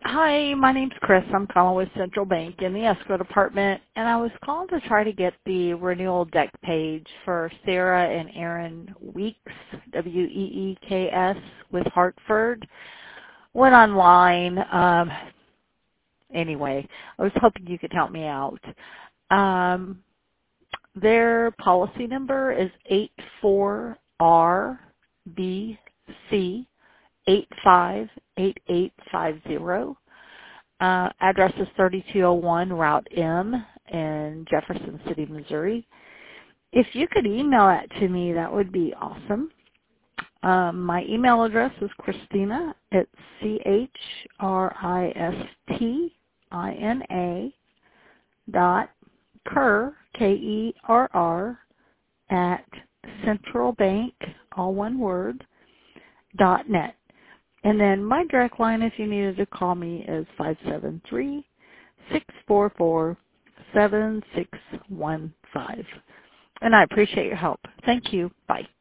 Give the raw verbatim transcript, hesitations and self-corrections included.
Hi, my name's Chris. I'm calling with Central Bank in the escrow department, and I was calling to try to get the renewal deck page for Sarah and Aaron Weeks, W E E K S, with Hartford. Went online. Um, anyway, I was hoping you could help me out. Um, their policy number is eight four R B C eight five eight eight five zero. Uh, address is thirty-two oh one Route M in Jefferson City, Missouri. If you could email that to me, that would be awesome. Um, my email address is Christina. It's C H R I S T I N A dot Kerr, K E R R, at Central Bank, all one word, dot net. And then my direct line, if you needed to call me, is five seven three, six four four, seven six one five. And I appreciate your help. Thank you. Bye.